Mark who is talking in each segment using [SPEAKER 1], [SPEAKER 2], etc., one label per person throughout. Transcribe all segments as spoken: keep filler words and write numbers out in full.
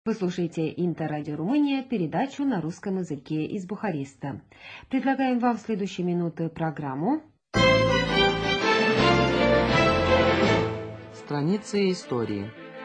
[SPEAKER 1] Вы слушаете Интеррадио Румыния, передачу на русском языке из Бухареста. Предлагаем вам в следующие минуты программу
[SPEAKER 2] «Страницы истории».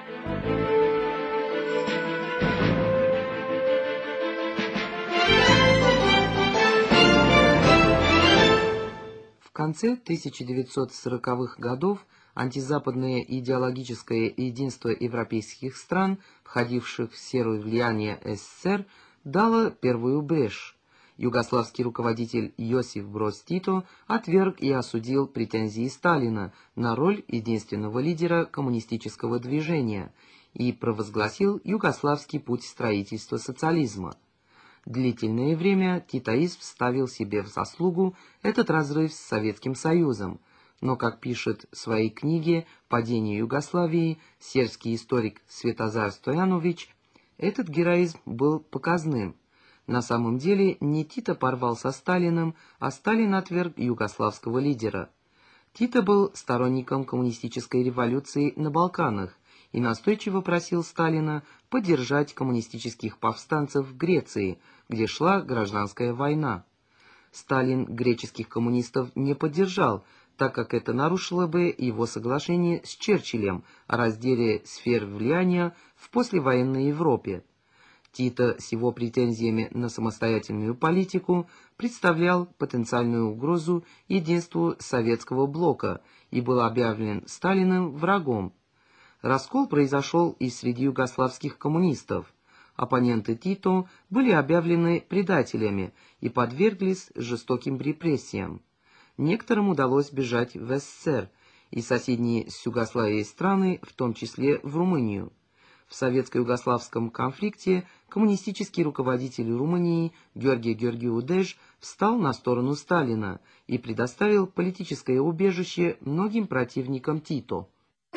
[SPEAKER 2] В конце тысяча девятьсот сороковых годов антизападное идеологическое единство европейских стран, входивших в сферу влияния СССР, дало первую брешь. Югославский руководитель Йосиф Броз Тито отверг и осудил претензии Сталина на роль единственного лидера коммунистического движения и провозгласил югославский путь строительства социализма. Длительное время титоизм ставил себе в заслугу этот разрыв с Советским Союзом, но, как пишет в своей книге «Падение Югославии» сербский историк Светозар Стоянович, этот героизм был показным. На самом деле не Тито порвал со Сталиным, а Сталин отверг югославского лидера. Тито был сторонником коммунистической революции на Балканах и настойчиво просил Сталина поддержать коммунистических повстанцев в Греции, где шла гражданская война. Сталин греческих коммунистов не поддержал, так как это нарушило бы его соглашение с Черчиллем о разделе сфер влияния в послевоенной Европе. Тито с его претензиями на самостоятельную политику представлял потенциальную угрозу единству советского блока и был объявлен Сталиным врагом. Раскол произошел и среди югославских коммунистов. Оппоненты Тито были объявлены предателями и подверглись жестоким репрессиям. Некоторым удалось бежать в СССР и соседние с Югославией страны, в том числе в Румынию. В советско-югославском конфликте коммунистический руководитель Румынии Георги Георгиу Деж встал на сторону Сталина и предоставил политическое убежище многим противникам Тито.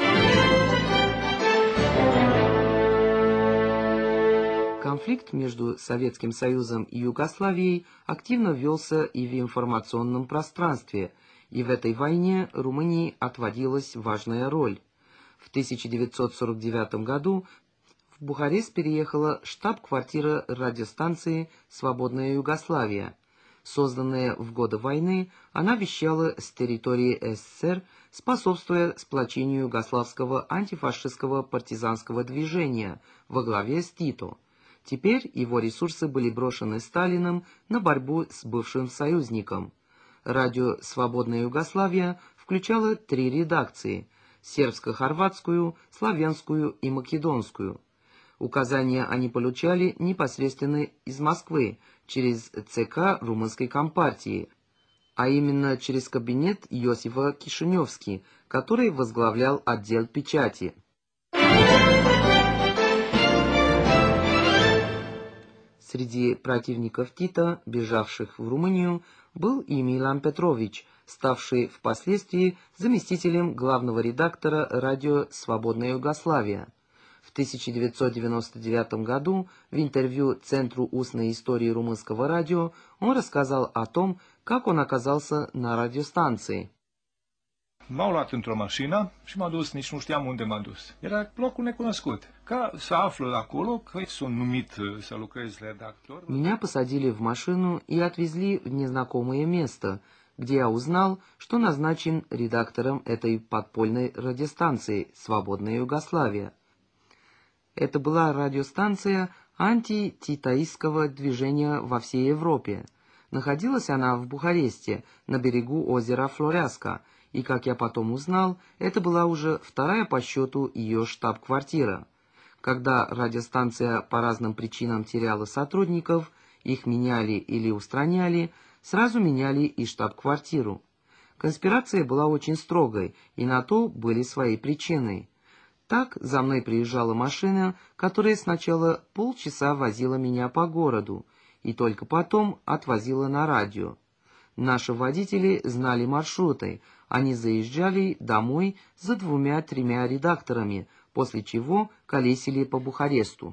[SPEAKER 2] Конфликт между Советским Союзом и Югославией активно велся и в информационном пространстве, и в этой войне Румынии отводилась важная роль. В тысяча девятьсот сорок девятом году в Бухарест переехала штаб-квартира радиостанции «Свободная Югославия». Созданная в годы войны, она вещала с территории СССР, способствуя сплочению югославского антифашистского партизанского движения во главе с Тито. Теперь его ресурсы были брошены Сталиным на борьбу с бывшим союзником. Радио «Свободная Югославия» включало три редакции – сербско-хорватскую, славянскую и македонскую. Указания они получали непосредственно из Москвы, через ЦК Румынской компартии, а именно через кабинет Иосифа Кишиневски, который возглавлял отдел печати. Среди противников Тита, бежавших в Румынию, был и Милан Петрович, ставший впоследствии заместителем главного редактора радио «Свободная Югославия». В тысяча девятьсот девяносто девятом году в интервью Центру устной истории румынского радио он рассказал о том, как он оказался на радиостанции.
[SPEAKER 3] M-au luat într-o mașină și m-a dus, nici nu știam unde m-a dus. Era locul necunoscut. Ca să aflu acolo că sunt numit să lucrez redactor.
[SPEAKER 2] Меня посадили в машину и отвезли в незнакомое место, где я узнал, что назначен редактором этой подпольной радиостанции «Свободная Югославия». Это была радиостанция антититоистского движения во всей Европе. Находилась она в Бухаресте, на берегу озера Флоряска, и, как я потом узнал, это была уже вторая по счету ее штаб-квартира. Когда радиостанция по разным причинам теряла сотрудников, их меняли или устраняли, сразу меняли и штаб-квартиру. Конспирация была очень строгой, и на то были свои причины. Так за мной приезжала машина, которая сначала полчаса возила меня по городу, и только потом отвозила на радио. Наши водители знали маршруты, они заезжали домой за двумя-тремя редакторами, после чего колесили по Бухаресту.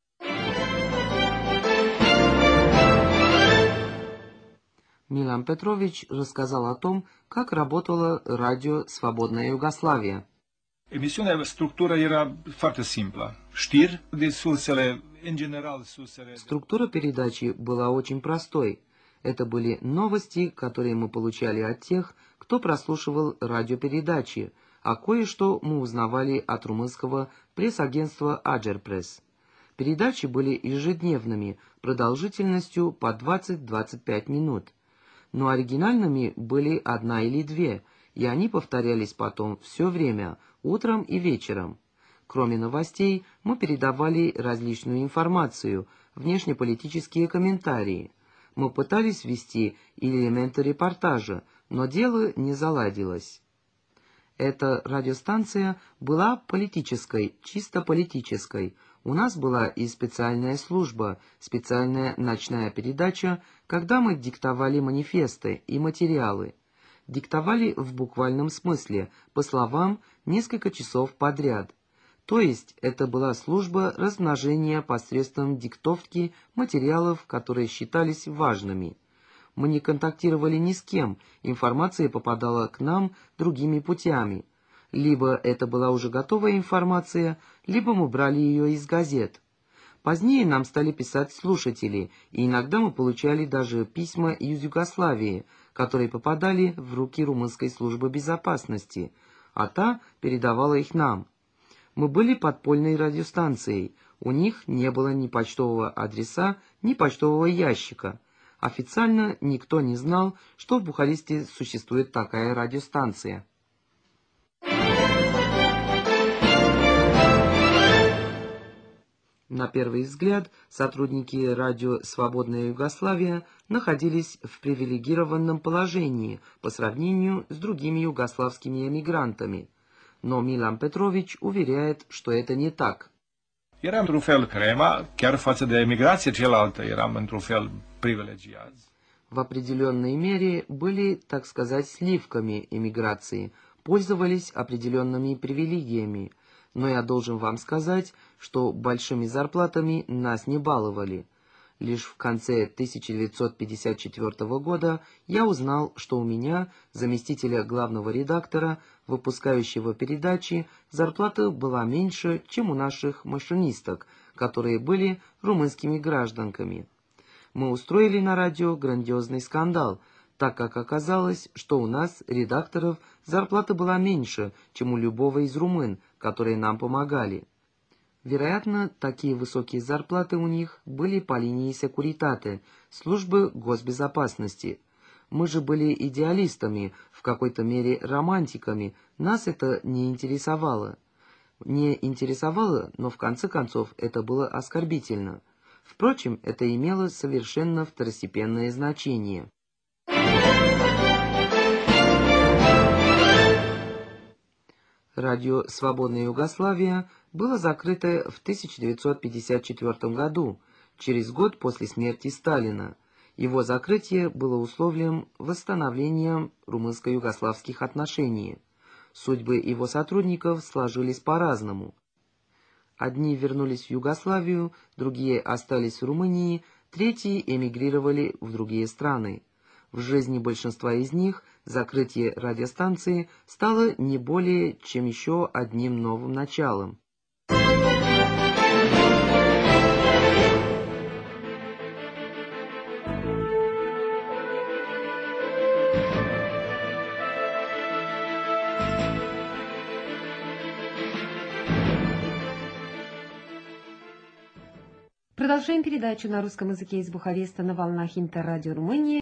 [SPEAKER 2] Милан Петрович рассказал о том, как работало радио «Свободная Югославия».
[SPEAKER 3] Emisiunea, structura era foarte simplă. Știri de sursele, în general, sursele...
[SPEAKER 2] Структура передачи была очень простой. Это были новости, которые мы получали от тех, кто прослушивал радиопередачи, а кое-что мы узнавали от румынского пресс-агентства «Аджерпресс». Передачи были ежедневными, продолжительностью по двадцать-двадцать пять минут. Но оригинальными были одна или две, и они повторялись потом все время, утром и вечером. Кроме новостей, мы передавали различную информацию, внешнеполитические комментарии. Мы пытались ввести элементы репортажа, но дело не заладилось. Эта радиостанция была политической, чисто политической. У нас была и специальная служба, специальная ночная передача, когда мы диктовали манифесты и материалы. Диктовали в буквальном смысле, по словам, несколько часов подряд. То есть это была служба размножения посредством диктовки материалов, которые считались важными. Мы не контактировали ни с кем, информация попадала к нам другими путями. Либо это была уже готовая информация, либо мы брали ее из газет. Позднее нам стали писать слушатели, и иногда мы получали даже письма из Югославии, которые попадали в руки румынской службы безопасности, а та передавала их нам. Мы были подпольной радиостанцией, у них не было ни почтового адреса, ни почтового ящика. Официально никто не знал, что в Бухаресте существует такая радиостанция. На первый взгляд, сотрудники радио «Свободная Югославия» находились в привилегированном положении по сравнению с другими югославскими эмигрантами. Но Милан Петрович уверяет, что это не так.
[SPEAKER 3] Eram într-un fel crema, chiar față de emigrație cealaltă eram într-un fel privilegiați.
[SPEAKER 2] В определенной мере были, так сказать, сливками эмиграции, пользовались определенными привилегиями. Но я должен вам сказать, что большими зарплатами нас не баловали. Лишь в конце тысяча девятьсот пятьдесят четвёртого года я узнал, что у меня, заместителя главного редактора, выпускающего передачи, зарплата была меньше, чем у наших машинисток, которые были румынскими гражданками. Мы устроили на радио грандиозный скандал, так как оказалось, что у нас, редакторов, зарплата была меньше, чем у любого из румын, которые нам помогали. Вероятно, такие высокие зарплаты у них были по линии секуритаты, службы госбезопасности. Мы же были идеалистами, в какой-то мере романтиками, нас это не интересовало. Не интересовало, но в конце концов это было оскорбительно. Впрочем, это имело совершенно второстепенное значение. Радио «Свободная Югославия» было закрыто в тысяча девятьсот пятьдесят четвёртом году, через год после смерти Сталина. Его закрытие было условием восстановлением румынско-югославских отношений. Судьбы его сотрудников сложились по-разному. Одни вернулись в Югославию, другие остались в Румынии, третьи эмигрировали в другие страны. В жизни большинства из них закрытие радиостанции стало не более чем еще одним новым началом.
[SPEAKER 1] Продолжаем передачу на русском языке из Бухареста на волнах Интеррадио Румынии.